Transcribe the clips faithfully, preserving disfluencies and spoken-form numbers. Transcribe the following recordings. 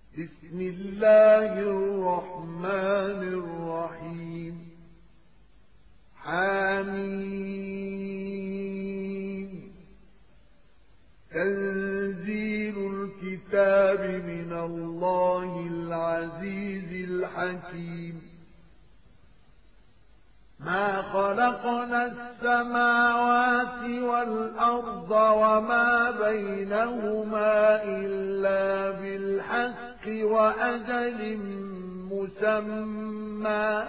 بسم الله الرحمن الرحيم حميم تنزيل الكتاب من الله العزيز الحكيم ما خلقنا السماوات والأرض وما بينهما إلا بالحق وأجل مسمى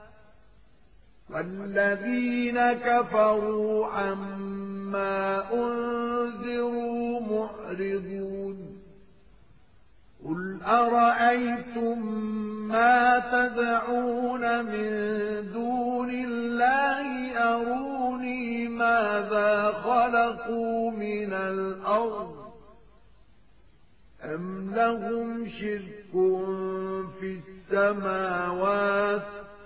والذين كفروا عما أنذروا معرضون قل أرأيتم ما تدعون من دون الله أروني ماذا خلقوا من الأرض أم لهم شرك في السماوات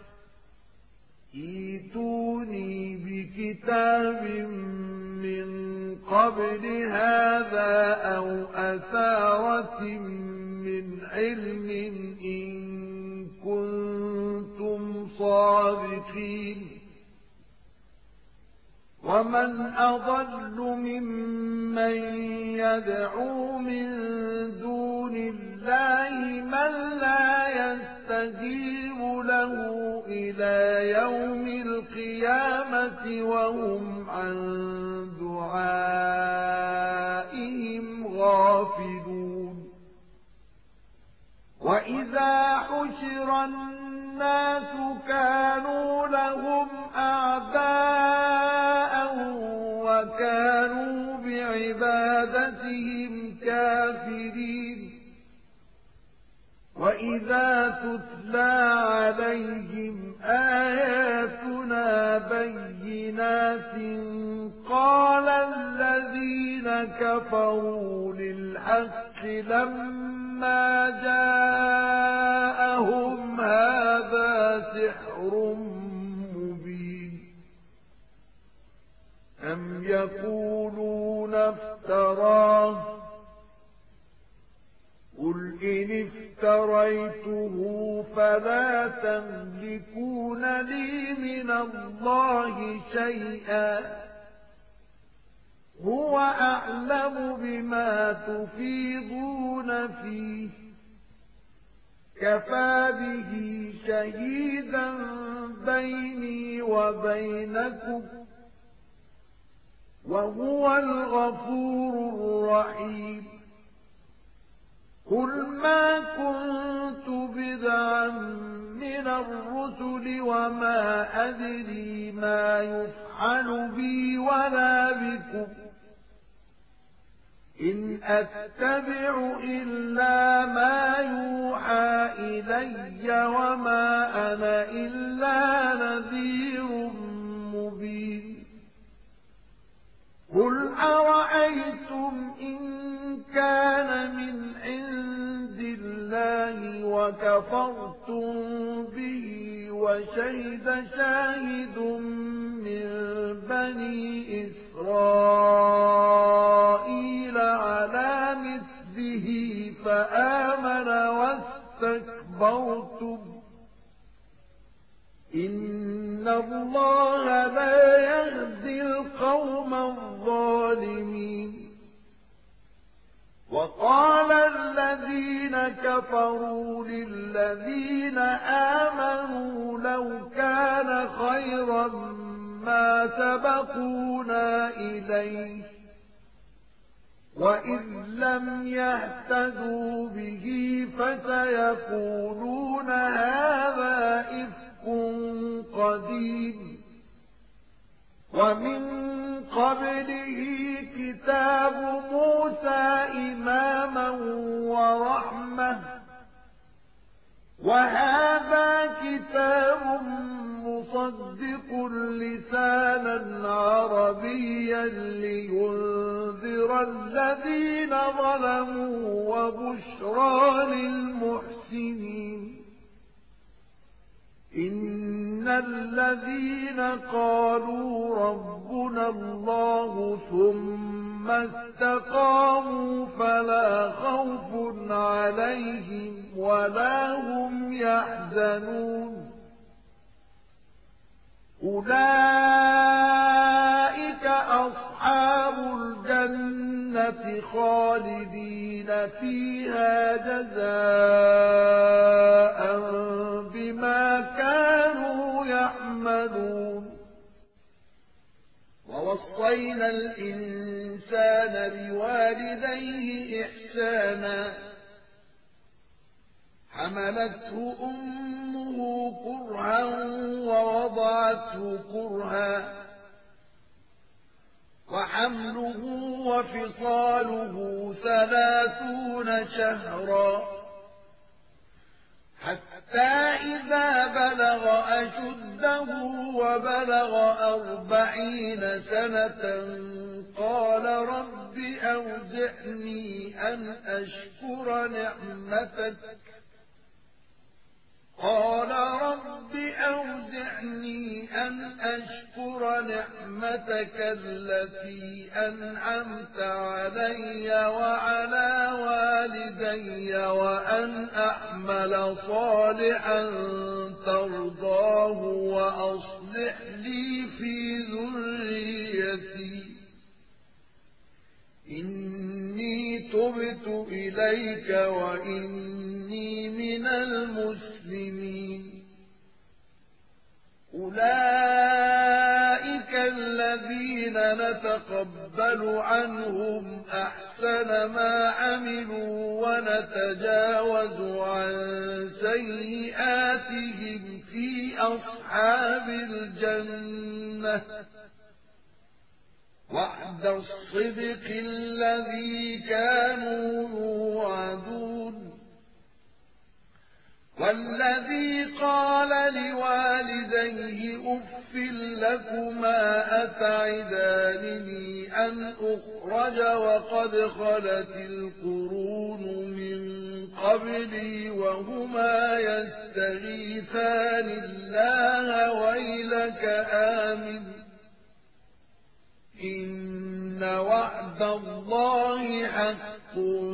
ائتوني بكتاب من قبل هذا أو أثارة من علم إن كنتم صادقين ومن أضل ممن يدعو من دون الله من لا يستجيب له إلى يوم القيامة وهم عن دعائهم غافلون وإذا حشر الناس كانوا لهم أعداء وكانوا بعبادتهم كافرين وإذا تتلى عليهم آياتنا بينات قال الذين كفروا للحق لما جاءهم هذا سحر مبين أم يقولون افتراه قل إن افتريته فلا تملكون لي من الله شيئا هو أعلم بما تفيضون فيه كفى به شهيدا بيني وبينكم وهو الغفور الرحيم قل ما كنت بدعا من الرسل وما أدري ما يفعل بي ولا بكم إن أتبع إلا ما يوحى إلي وما أنا إلا نذير مبين قل أرأيتم إن كان من عند الله وكفرتم به وشهد شاهد من بني إسرائيل على مثله فآمن واستكبرتم إن الله لا يهدي القوم الظالمين وقال الذين كفروا للذين آمنوا لو كان خيرا ما سبقونا إليه وإذ لم يهتدوا به فسيقولون هذا إفك قديم ومن قبله كتاب موسى إماما ورحمة وهذا كتاب مصدق لسانا عربيا لينذر الذين ظلموا وبشرى للمحسنين إن الذين قالوا ربنا الله ثم استقاموا فلا خوف عليهم ولا هم يحزنون أولئك أصحاب الجنة خالدين فيها جزاء بما كانوا يعملون ووصينا الإنسان بوالديه إحسانا حملته أمه كرها ووضعته كرها وحمله وفصاله ثلاثون شهرا حتى إذا بلغ أشده وبلغ أربعين سنة قال رب أوزعني أن أشكر نعمتك قال رب أوزعني أن أشكر نعمتك التي أنعمت علي وعلى والدي وأن أعمل صالحا ترضاه وأصلح لي في ذريتي إني تبت إليك وإني من المسلمين أولئك الذين نتقبل عنهم أحسن ما عملوا ونتجاوز عن سيئاتهم في أصحاب الجنة وعد الصدق الذي كانوا يوعدون والذي قال لوالديه أف لكما أتعدانني أن أخرج وقد خلت القرون من قبلي وهما يستغيثان الله ويلك آمن إن وعد الله حق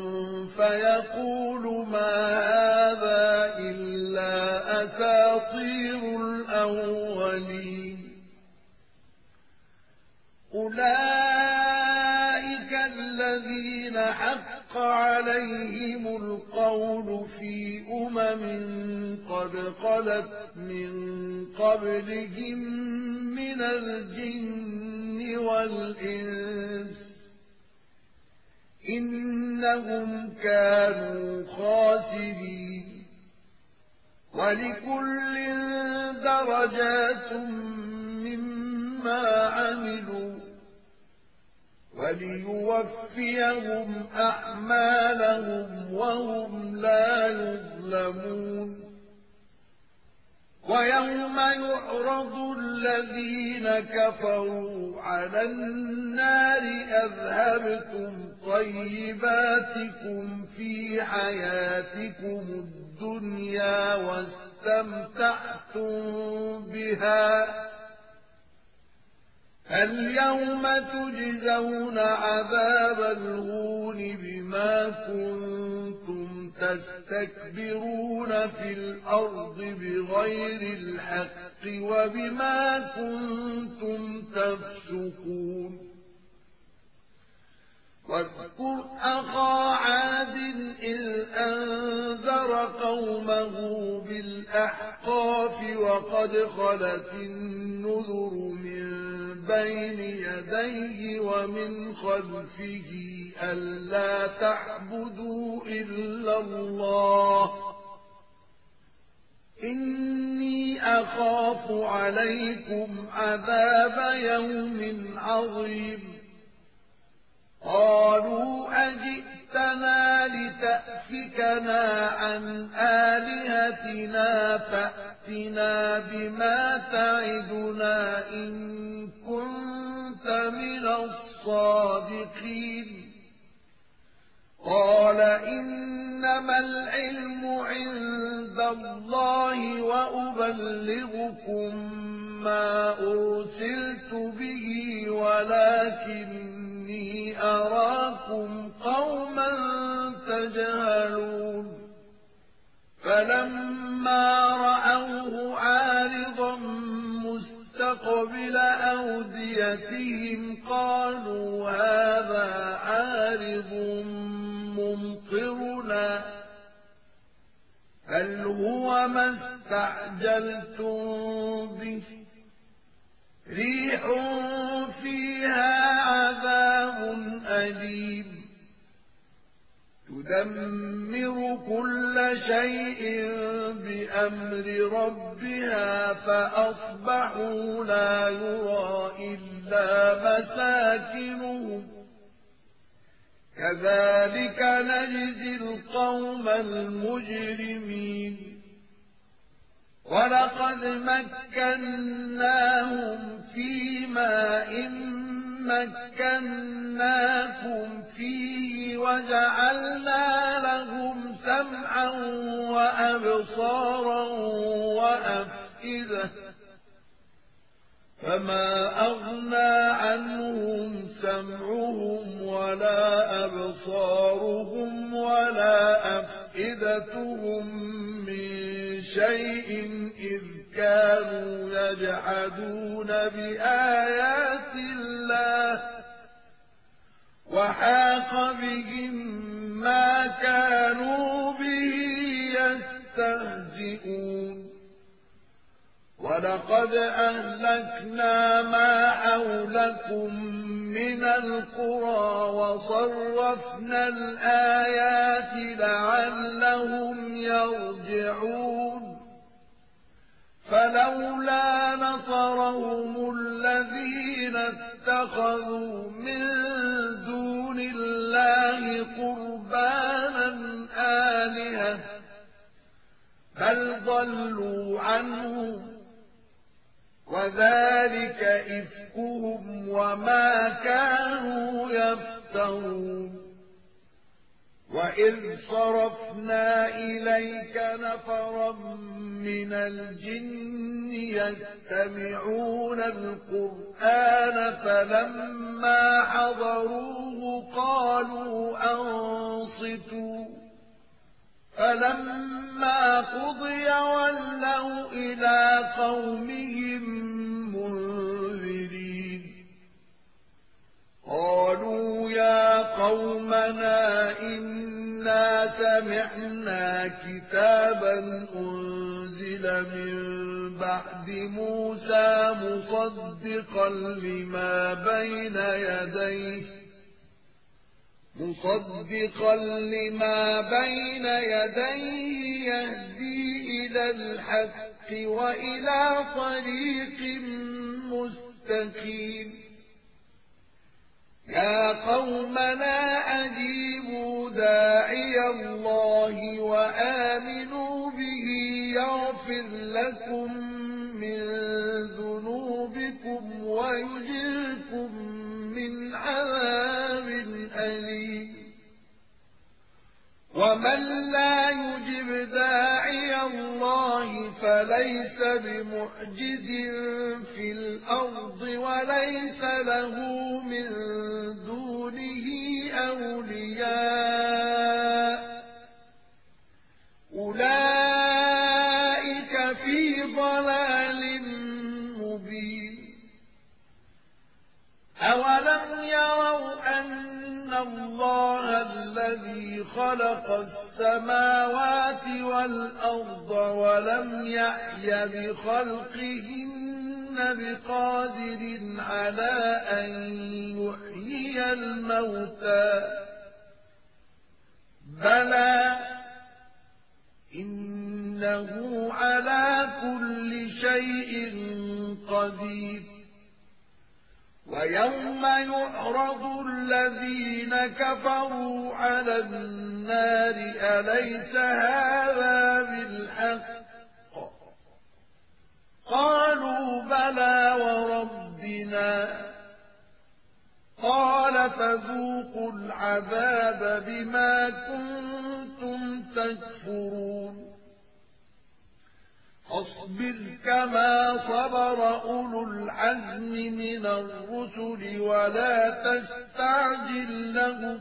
فيقول ما هذا إلا أساطير الأولين أولئك الذين حق عليهم القول في أمم قد خلت من قبلهم من الجن والإنس إنهم كانوا خاسرين ولكل درجات مما عملوا وليوفيهم أعمالهم وهم لا يظلمون ويوم يعرض الذين كفروا على النار أذهبتم طيباتكم في حياتكم الدنيا واستمتعتم بها اليوم تجزون عذاب الهون بما كنتم تستكبرون في الأرض بغير الحق وبما كنتم تفسقون واذكر أخا عاد إذ أنذر قومه بالأحقاف وقد خلت النذر من بين يديه ومن خلفه ألا تعبدوا إلا الله إني أخاف عليكم عذاب يوم عظيم قالوا أجئتنا لتأفكنا عن آلهتنا فأتنا بما تعدنا إن كنت من الصادقين قال إنما العلم عند اللَّهِ وَأُبَلِّغُكُم مَّا أُرْسِلْتُ بِهِ وَلَٰكِنِّي أَرَاكُمْ قَوْمًا تَجْهَلُونَ فَلَمَّا رَأَوْهُ عَارِضًا مُّسْتَقْبِلَ أَوْدِيَتِهِمْ قَالُوا هَٰذَا عَارِضٌ مُّمْطِرُنَا بَلْ هُوَ مَا اسْتَعْجَلْتُم بِهِ رِيحٌ فِيهَا عَذَابٌ أَلِيمٌ تُدَمِّرُ كُلَّ شَيْءٍ بِأَمْرِ رَبِّهَا فَأَصْبَحُوا لَا يُرَىٰ إِلَّا مَسَاكِنُهُمْ كَذَٰلِكَ نَجْزِي الْقَوْمَ الْمُجْرِمِينَ وَلَقَدْ مَكَّنَّاهُمْ فِي مَاءٍ مَّكَّنَّاكُمْ فِيهِ وَجَعَلْنَا لَهُمْ سَمْعًا وَأَبْصَارًا وَأَفْئِدَةً فَمَا أَغْنَىٰ عَنْهُمْ سَمْعُهُمْ وَلَا أَبْصَارُهُمْ وَلَا أَفْئِدَتُهُم مِّن شَيْءٍ إِذْ كَانُوا يَجْحَدُونَ بِآيَاتِ اللَّهِ وَحَاقَ بِهِم مَّا كَانُوا بِهِ يَسْتَهْزِئُونَ وَلَقَدْ أَهْلَكْنَا مَا حَوْلَكُم مِّنَ الْقُرَىٰ وَصَرَّفْنَا الْآيَاتِ لَعَلَّهُمْ يَرْجِعُونَ فَلَوْلَا نَصَرَهُمُ الَّذِينَ اتَّخَذُوا مِن دُونِ اللَّهِ قُرْبَانًا آلِهَةً بَلْ ضَلُّوا عَنْهُمْ وَذَٰلِكَ إِفْكُهُمْ وَمَا كَانُوا يَفْتَرُونَ وَإِذْ صَرَفْنَا إِلَيْكَ نَفَرًا مِّنَ الْجِنِّ يَسْتَمِعُونَ الْقُرْآنَ فَلَمَّا حَضَرُوهُ قَالُوا أَنصِتُوا فَلَمَّا قُضِيَ وَلَّوْا إِلَىٰ قَوْمِهِم مُّنذِرِينَ قَالُوا يَا قَوْمَنَا إِنَّا سَمِعْنَا كِتَابًا أُنزِلَ مِن بَعْدِ مُوسَىٰ مُصَدِّقًا لِّمَا بَيْنَ يَدَيْهِ مُصَدِّقًا لِّمَا بَيْنَ يَدَيْهِ يَهْدِي إِلَى الْحَقِّ وَإِلَىٰ طَرِيقٍ مُّسْتَقِيمٍ يَا قَوْمَنَا أَجِيبُوا دَاعِيَ اللَّهِ وَآمِنُوا بِهِ يَغْفِرْ لَكُم مِّن ذُنُوبِكُمْ وَيُجِرْكُم مِّنْ عَذَابٍ أَلِيمٍ وَمَن لَّا يُجِبْ دَاعِيَ اللَّهِ فَلَيْسَ بِمُعْجِزٍ فِي الْأَرْضِ وَلَيْسَ لَهُ مِن دُونِهِ أَوْلِيَاءُ أُولَٰئِكَ فِي ضَلَالٍ مُّبِينٍ أَوَلَمْ يَرَوْا أَنَّ اللَّهَ الَّذِي خَلَقَ السَّمَاوَاتِ وَالْأَرْضَ وَلَمْ يَعْيَ بِخَلْقِهِنَّ بِقَادِرٍ عَلَىٰ أَن يُحْيِيَ الْمَوْتَىٰ بَلَىٰ إِنَّهُ عَلَىٰ كُلِّ شَيْءٍ قَدِيرٌ وَيَوْمَ يُعْرَضُ الَّذِينَ كَفَرُوا عَلَى النَّارِ أَلَيْسَ هَٰذَا بِالْحَقِّ قَالُوا بَلَىٰ وَرَبِّنَا قَالَ فَذُوقُوا الْعَذَابَ بِمَا كُنتُمْ تَكْفُرُونَ فاصبر كما صبر أولو العزم من الرسل ولا تستعجل لهم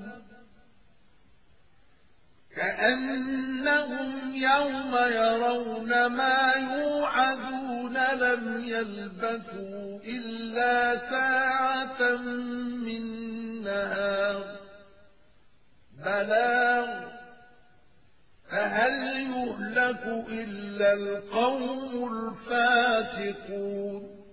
كأنهم يوم يرون ما يوعدون لم يلبثوا إلا ساعة من نهار بلاغ فهل يهلك إلا القوم الفاسقون